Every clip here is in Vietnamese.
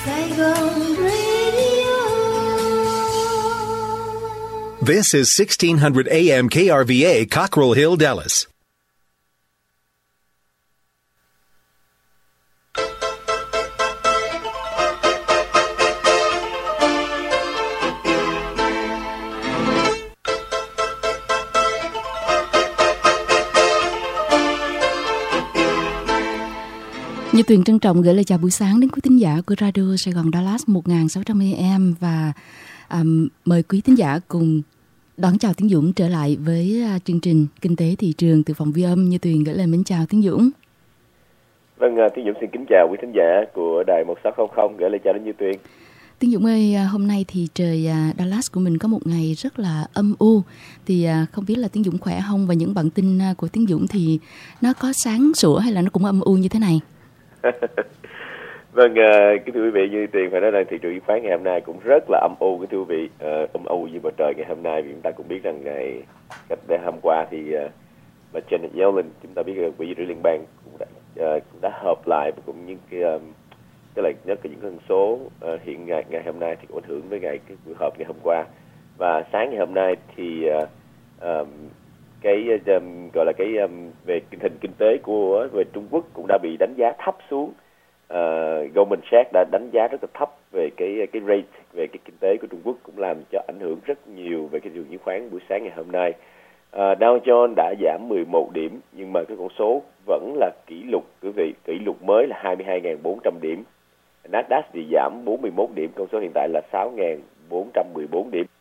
Saigon Radio. This is 1600 AM KRVA, Cockrell Hill, Dallas. Như Tuyền trân trọng gửi lời chào buổi sáng đến quý thính giả của Radio Sài Gòn Dallas 1600 AM và mời quý thính giả cùng đón chào Tiến Dũng trở lại với chương trình Kinh tế thị trường từ phòng ghi âm. Như Tuyền gửi lời mến chào Tiến Dũng. Vâng, Tiến Dũng xin kính chào quý thính giả của đài 1600, gửi lời chào đến Như Tuyền. Tiến Dũng ơi, hôm nay thì trời Dallas của mình có một ngày rất là âm u. Thì không biết là Tiến Dũng khỏe không, và những bản tin của Tiến Dũng thì nó có sáng sủa hay là nó cũng âm u như thế này? Vâng, kính thưa quý vị, Như Tuyền phải nói rằng thị trường chứng khoán ngày hôm nay cũng rất là âm u, kính thưa quý vị. Âm u như bầu trời ngày hôm nay, vì chúng ta cũng biết rằng ngày cách đây hôm qua thì bà Janet Yellen, chúng ta biết là quỹ dự trữ liên bang cũng đã họp lại, và cũng những cái là nhất là những con số hiện ngày hôm nay thì cũng ảnh hưởng với cái buổi họp ngày hôm qua. Và sáng ngày hôm nay thì gọi là về tình hình kinh tế về Trung Quốc cũng đã bị đánh giá thấp xuống. Goldman Sachs đã đánh giá rất là thấp về cái rate về cái kinh tế của Trung Quốc, cũng làm cho ảnh hưởng rất nhiều về cái thị trường chứng khoán buổi sáng ngày hôm nay. Dow Jones đã giảm 11 điểm, nhưng mà cái con số vẫn là kỷ lục mới là 22.400 điểm. Nasdaq thì giảm 41 điểm, con số hiện tại là 6.414 điểm.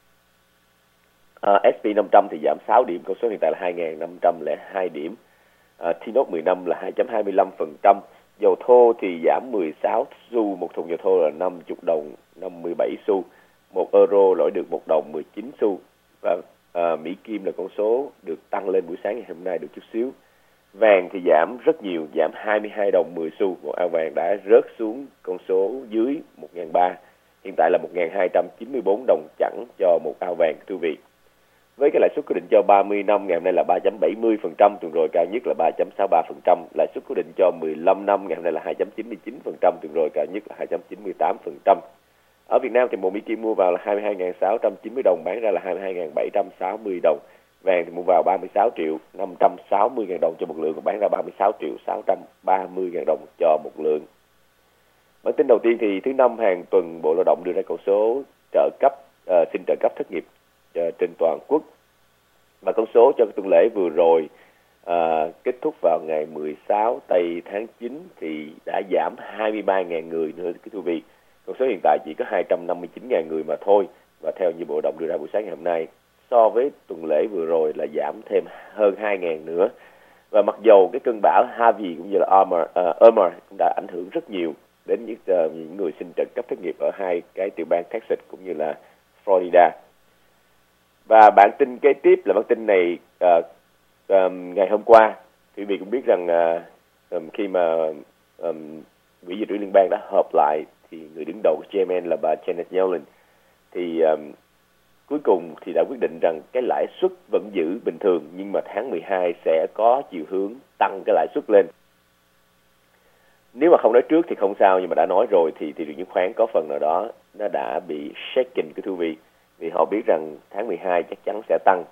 S&P 500 thì giảm 6 điểm, con số hiện tại là 2.502 điểm. T-Note 15 là 2.25%. Dầu thô thì giảm 16 xu, một thùng dầu thô là 50 đồng 57 xu. 1 euro đổi được 1 đồng 19 xu. Và Mỹ Kim là con số được tăng lên buổi sáng ngày hôm nay được chút xíu. Vàng thì giảm rất nhiều, giảm 22 đồng 10 xu. Một ao vàng đã rớt xuống con số dưới 1.300. Hiện tại là 1.294 đồng chẵn cho một ao vàng, thưa quý vị. Với cái lãi suất cố định cho 30 năm ngày hôm nay là 3.70%, tuần rồi cao nhất là 3.63%. Lãi suất cố định cho 15 năm ngày hôm nay là 2.99%, tuần rồi cao nhất là 2.98%. Ở Việt Nam thì một Mỹ Kim mua vào là 22.690 đồng, bán ra là 22.760 đồng. Vàng thì mua vào 36 triệu 560 ngàn đồng cho một lượng, bán ra 36 triệu 630 ngàn đồng cho một lượng. Bản tin đầu tiên thì thứ Năm hàng tuần Bộ Lao động đưa ra con số xin trợ cấp thất nghiệp trên toàn quốc, và con số cho tuần lễ vừa rồi kết thúc vào ngày 16 tây tháng 9 thì đã giảm 23.000 người nữa, cái thưa vị. Con số hiện tại chỉ có 259.000 người mà thôi, và theo như Bộ Lao động đưa ra buổi sáng ngày hôm nay, so với tuần lễ vừa rồi là giảm thêm hơn 2.000 nữa. Và mặc dầu cái cơn bão Harvey cũng như là Irma cũng đã ảnh hưởng rất nhiều đến những người xin trợ cấp thất nghiệp ở hai cái tiểu bang Texas cũng như là Florida. Và bản tin kế tiếp là bản tin này ngày hôm qua, quý vị cũng biết rằng khi mà quỹ dự trữ liên bang đã họp lại thì người đứng đầu của Chairman là bà Janet Yellen thì cuối cùng thì đã quyết định rằng cái lãi suất vẫn giữ bình thường, nhưng mà tháng 12 sẽ có chiều hướng tăng cái lãi suất lên. Nếu mà không nói trước thì không sao, nhưng mà đã nói rồi thì thị trường chứng khoán có phần nào đó nó đã bị shaken, cái thú vị, vì họ biết rằng tháng 12 chắc chắn sẽ tăng.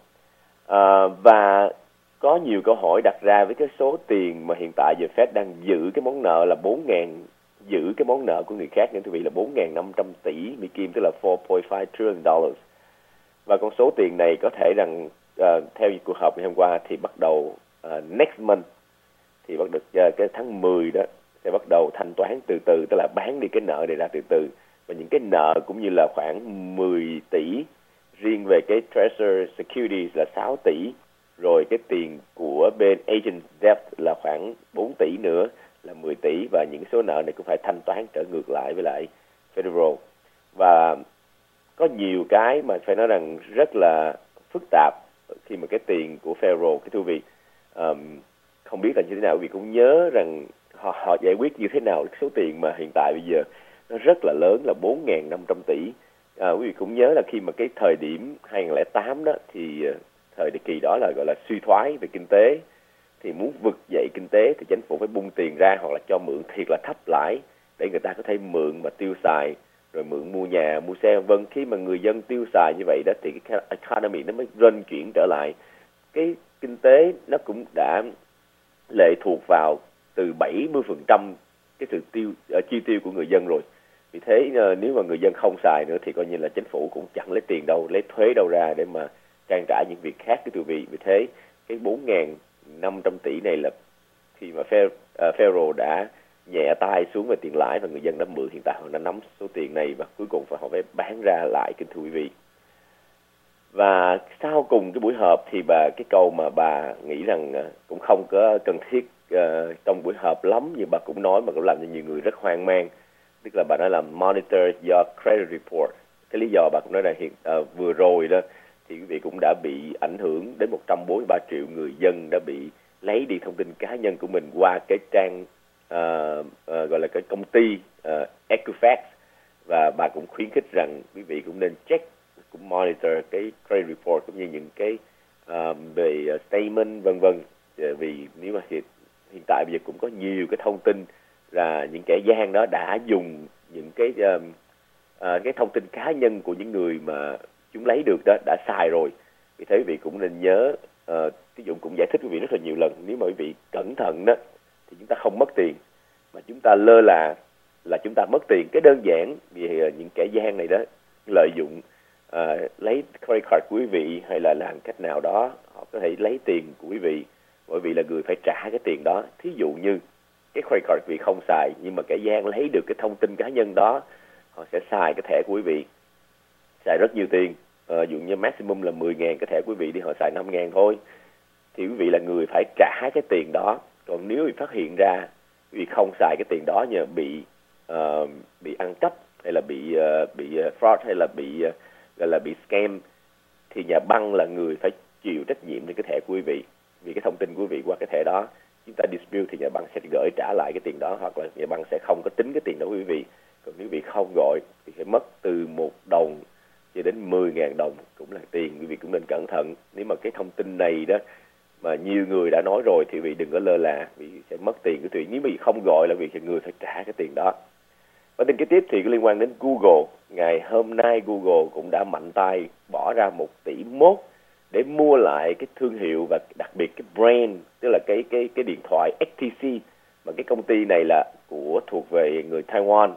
Và có nhiều câu hỏi đặt ra với cái số tiền mà hiện tại giờ Fed đang giữ cái món nợ là 4.000, giữ cái món nợ của người khác, những thú vị là 4.500 tỷ Mỹ Kim, tức là 4.5 trillion dollars. Và con số tiền này có thể rằng theo cuộc họp ngày hôm qua thì bắt đầu next month, thì bắt được cái tháng 10 đó sẽ bắt đầu thanh toán từ từ, tức là bán đi cái nợ này ra từ từ. Và những cái nợ cũng như là khoảng 10 tỷ, riêng về cái Treasury Securities là 6 tỷ, rồi cái tiền của bên Agent Debt là khoảng 4 tỷ nữa là 10 tỷ, và những số nợ này cũng phải thanh toán trở ngược lại với lại Federal. Và có nhiều cái mà phải nói rằng rất là phức tạp khi mà cái tiền của Federal, cái thưa vị, không biết là như thế nào, vì cũng nhớ rằng họ giải quyết như thế nào số tiền mà hiện tại bây giờ nó rất là lớn là 4.500 tỷ. Quý vị cũng nhớ là khi mà cái thời điểm 2008 đó thì thời kỳ đó là gọi là suy thoái về kinh tế, thì muốn vực dậy kinh tế thì chính phủ phải bung tiền ra hoặc là cho mượn thiệt là thấp lãi để người ta có thể mượn mà tiêu xài, rồi mượn mua nhà, mua xe vân. Khi mà người dân tiêu xài như vậy đó thì cái economy nó mới run chuyển trở lại. Cái kinh tế nó cũng đã lệ thuộc vào từ 70% cái sự chi tiêu của người dân rồi. Vì thế nếu mà người dân không xài nữa thì coi như là chính phủ cũng chẳng lấy tiền đâu, lấy thuế đâu ra để mà trang trải những việc khác cái thưa vị. Vì thế cái 4.500 tỷ này là khi mà Federal đã nhẹ tay xuống về tiền lãi và người dân đã mượn, hiện tại họ đã nắm số tiền này và cuối cùng họ phải bán ra lại, kính thưa quý vị. Và sau cùng cái buổi họp thì cái câu mà bà nghĩ rằng cũng không có cần thiết trong buổi họp lắm, nhưng bà cũng nói mà cũng làm cho nhiều người rất hoang mang. Tức là bà nói là monitor your credit report. Cái lý do bà cũng nói là vừa rồi đó thì quý vị cũng đã bị ảnh hưởng đến 143 triệu người dân đã bị lấy đi thông tin cá nhân của mình qua cái trang gọi là cái công ty Equifax. Và bà cũng khuyến khích rằng quý vị cũng nên check, cũng monitor cái credit report cũng như những cái về statement vân vân. Vì nếu mà hiện tại bây giờ cũng có nhiều cái thông tin là những kẻ gian đó đã dùng những cái thông tin cá nhân của những người mà chúng lấy được đó đã xài rồi. Vì thế quý vị cũng nên nhớ, Ví dụ cũng giải thích quý vị rất là nhiều lần, nếu mà quý vị cẩn thận đó thì chúng ta không mất tiền, mà chúng ta lơ là chúng ta mất tiền. Cái đơn giản vì những kẻ gian này đó lợi dụng lấy credit card của quý vị hay là làm cách nào đó họ có thể lấy tiền của quý vị, bởi vì là người phải trả cái tiền đó. Thí dụ như cái credit card quý vị không xài nhưng mà kẻ gian lấy được cái thông tin cá nhân đó, họ sẽ xài cái thẻ của quý vị, xài rất nhiều tiền. Dụ như maximum là 10.000, cái thẻ quý vị đi họ xài 5.000 thôi, thì quý vị là người phải trả cái tiền đó. Còn nếu bị phát hiện ra quý vị không xài cái tiền đó nhờ bị ăn cắp hay là bị fraud hay là bị scam, thì nhà băng là người phải chịu trách nhiệm trên cái thẻ của quý vị, vì cái thông tin của quý vị qua cái thẻ đó chúng ta dispute thì nhà băng sẽ gửi trả lại cái tiền đó, hoặc là nhà băng sẽ không có tính cái tiền đó của quý vị. Còn nếu quý vị không gọi thì phải mất từ 1 đồng cho đến 10.000 đồng cũng là tiền. Quý vị cũng nên cẩn thận. Nếu mà cái thông tin này đó mà nhiều người đã nói rồi thì quý vị đừng có lơ là, vì sẽ mất tiền của quý vị. Nếu quý vị không gọi là quý vị sẽ người phải trả cái tiền đó. Và tin kế tiếp thì có liên quan đến Google. Ngày hôm nay Google cũng đã mạnh tay bỏ ra 1,1 tỷ để mua lại cái thương hiệu và đặc biệt cái brand, tức là cái điện thoại HTC, mà cái công ty này là thuộc về người Taiwan.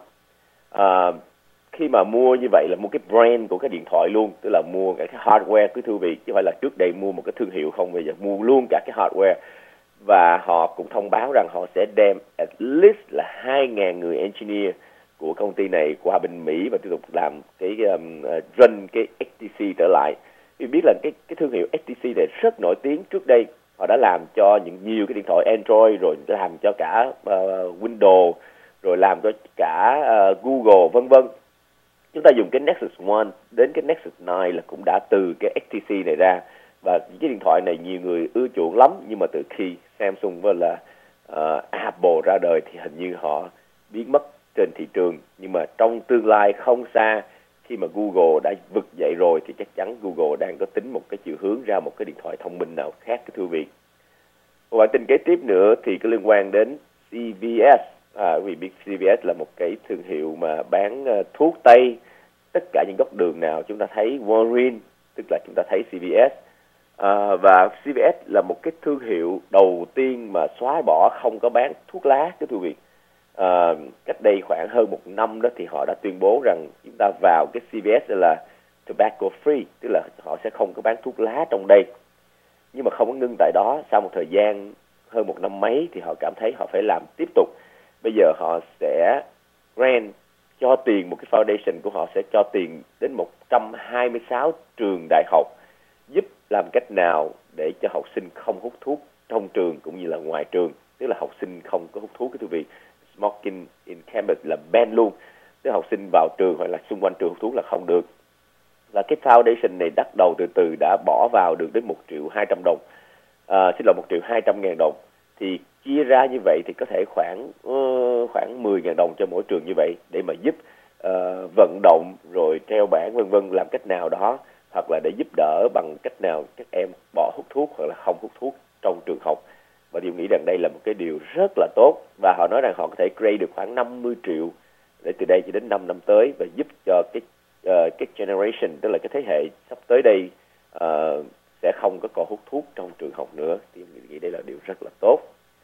Khi mà mua như vậy là mua cái brand của cái điện thoại luôn, tức là mua cả cái hardware của thư vị, chứ không phải là trước đây mua một cái thương hiệu không, bây giờ mua luôn cả cái hardware. Và họ cũng thông báo rằng họ sẽ đem at least là 2.000 người engineer của công ty này qua bên Mỹ và tiếp tục làm cái run cái HTC trở lại. Vì biết là cái thương hiệu HTC này rất nổi tiếng. Trước đây họ đã làm cho nhiều cái điện thoại Android, rồi làm cho cả Windows, rồi làm cho cả Google vân vân. Chúng ta dùng cái Nexus 1 đến cái Nexus 9 là cũng đã từ cái HTC này ra, và cái điện thoại này nhiều người ưa chuộng lắm. Nhưng mà từ khi Samsung với là Apple ra đời thì hình như họ biến mất trên thị trường. Nhưng mà trong tương lai không xa, khi mà Google đã vực dậy rồi thì chắc chắn Google đang có tính một cái chiều hướng ra một cái điện thoại thông minh nào khác, cái thưa vị. Một bản tin kế tiếp nữa thì có liên quan đến CVS. Quý vị biết CVS là một cái thương hiệu mà bán thuốc tây. Tất cả những góc đường nào chúng ta thấy Walgreens, tức là chúng ta thấy CVS. Và CVS là một cái thương hiệu đầu tiên mà xóa bỏ không có bán thuốc lá, cái thưa vị. Cách đây khoảng hơn 1 năm đó thì họ đã tuyên bố rằng chúng ta vào cái CVS là tobacco free, tức là họ sẽ không có bán thuốc lá trong đây. Nhưng mà không có ngưng tại đó, sau một thời gian hơn 1 năm mấy thì họ cảm thấy họ phải làm tiếp tục. Bây giờ họ sẽ grant, cho tiền, một cái foundation của họ sẽ cho tiền đến 126 trường đại học, giúp làm cách nào để cho học sinh không hút thuốc trong trường cũng như là ngoài trường. Tức là học sinh không có hút thuốc, cái thưa vị. Smoking in campus là ban luôn, tức là học sinh vào trường hoặc là xung quanh trường hút thuốc là không được. Và cái foundation này bắt đầu từ từ đã bỏ vào được đến 1.200.000 đồng, 1.200.000 đồng. Thì chia ra như vậy thì có thể khoảng 10.000 đồng cho mỗi trường như vậy, để mà giúp vận động rồi treo bảng vân vân, làm cách nào đó, hoặc là để giúp đỡ bằng cách nào các em bỏ hút thuốc hoặc là không hút thuốc trong trường học. và Diệu nghĩ rằng đây là một cái điều rất là tốt, và họ nói rằng họ có thể create được khoảng 50 triệu để từ đây cho đến 5 năm tới, và giúp cho cái generation, tức là cái thế hệ sắp tới đây sẽ không có còn hút thuốc trong trường học nữa. Thì Diệu nghĩ đây là điều rất là tốt.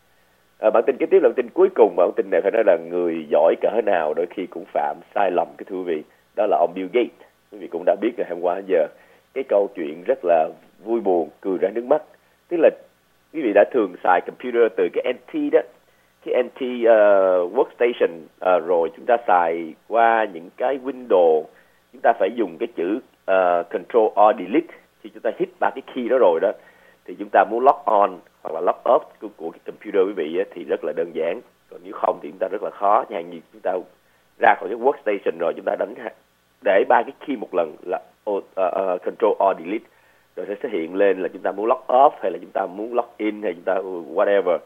Bản tin kế tiếp là bản tin cuối cùng, bản tin này phải nói là người giỏi cỡ nào đôi khi cũng phạm sai lầm, cái thú vị. Đó là ông Bill Gates. Quý vị cũng đã biết rồi, hôm qua giờ cái câu chuyện rất là vui buồn, cười ra nước mắt. Tức là quý vị đã thường xài computer từ cái NT đó, cái NT workstation, rồi chúng ta xài qua những cái window, chúng ta phải dùng cái chữ control or delete. Khi chúng ta hit ba cái key đó rồi đó, thì chúng ta muốn lock on hoặc là lock off của cái computer quý vị thì rất là đơn giản. Còn nếu không thì chúng ta rất là khó. Chẳng hạn như chúng ta ra khỏi cái workstation rồi, chúng ta để ba cái key một lần là control or delete, rồi sẽ hiện lên là chúng ta muốn lock off hay là chúng ta muốn lock in hay chúng ta whatever.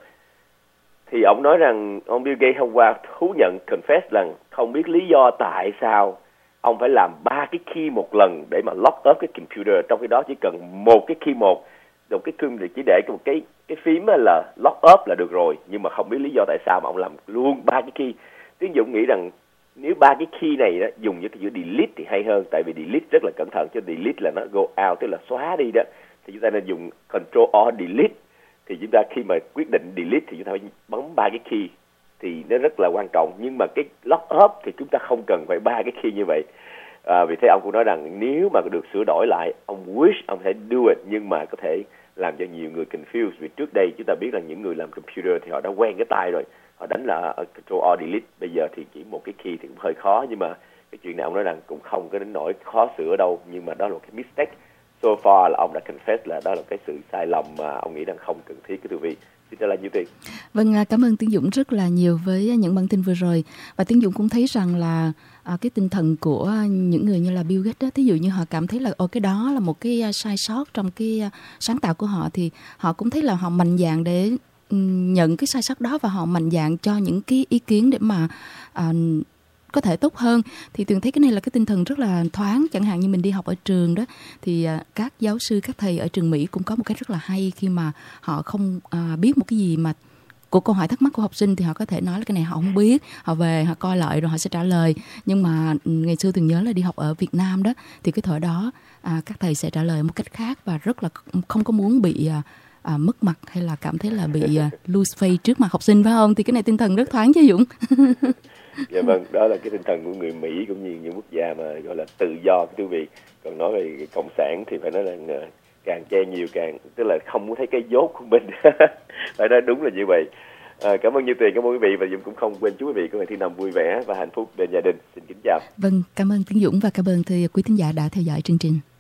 Thì ông nói rằng, ông Bill Gates hôm qua thú nhận, confess rằng không biết lý do tại sao ông phải làm ba cái key một lần để mà lock off cái computer, trong khi đó chỉ cần một cái key một cái key chỉ để một cái phím là lock off là được rồi, nhưng mà không biết lý do tại sao mà ông làm luôn ba cái key. Tiến Dũng nghĩ rằng nếu ba cái key này đó dùng với cái chữ delete thì hay hơn, tại vì delete rất là cẩn thận, chứ delete là nó go out, tức là xóa đi đó. Thì chúng ta nên dùng control or delete. Thì chúng ta khi mà quyết định delete thì chúng ta phải bấm ba cái key, thì nó rất là quan trọng. Nhưng mà cái lock off thì chúng ta không cần phải ba cái key như vậy. Vì thế ông cũng nói rằng nếu mà được sửa đổi lại, ông wish ông thể do it, nhưng mà có thể làm cho nhiều người confused. Vì trước đây chúng ta biết là những người làm computer thì họ đã quen cái tay rồi, họ đánh là control or delete. Bây giờ thì chỉ một cái key thì cũng hơi khó, nhưng mà cái chuyện này ông nói rằng cũng không có đến nỗi khó sửa đâu, nhưng mà đó là một cái mistake. So far là ông đã confess là đó là cái sự sai lầm mà ông nghĩ rằng không cần thiết. Cái thưa vị, xin trả lời như thế. Vâng, cảm ơn Tiến Dũng rất là nhiều với những bản tin vừa rồi. Và Tiến Dũng cũng thấy rằng là cái tinh thần của những người như là Bill Gates đó, thí dụ như họ cảm thấy là cái đó là một cái sai sót trong cái sáng tạo của họ, thì họ cũng thấy là họ mạnh dạn để nhận cái sai sót đó, và họ mạnh dạn cho những cái ý kiến để mà có thể tốt hơn. Thì Tuyền thấy cái này là cái tinh thần rất là thoáng. Chẳng hạn như mình đi học ở trường đó, thì các giáo sư, các thầy ở trường Mỹ cũng có một cái rất là hay, khi mà họ không biết một cái gì mà của câu hỏi thắc mắc của học sinh thì họ có thể nói là cái này họ không biết, họ về họ coi lại rồi họ sẽ trả lời. Nhưng mà ngày xưa Tuyền nhớ là đi học ở Việt Nam đó, thì cái thời đó các thầy sẽ trả lời một cách khác, và rất là không có muốn bị mất mặt hay là cảm thấy là bị lose face trước mặt học sinh, phải không? Thì cái này tinh thần rất thoáng chứ Dũng. Dạ vâng, đó là cái tinh thần của người Mỹ cũng như những quốc gia mà gọi là tự do, quý vị. Còn nói về cộng sản thì phải nói là càng che nhiều càng, tức là không muốn thấy cái dốt của mình. Phải nói đúng là như vậy. Cảm ơn Như Tuyền, cảm ơn quý vị, và Dũng cũng không quên chúc quý vị có ngày thứ năm vui vẻ và hạnh phúc bên gia đình. Xin kính chào. Vâng, cảm ơn Tiến Dũng và cảm ơn quý thính giả đã theo dõi chương trình.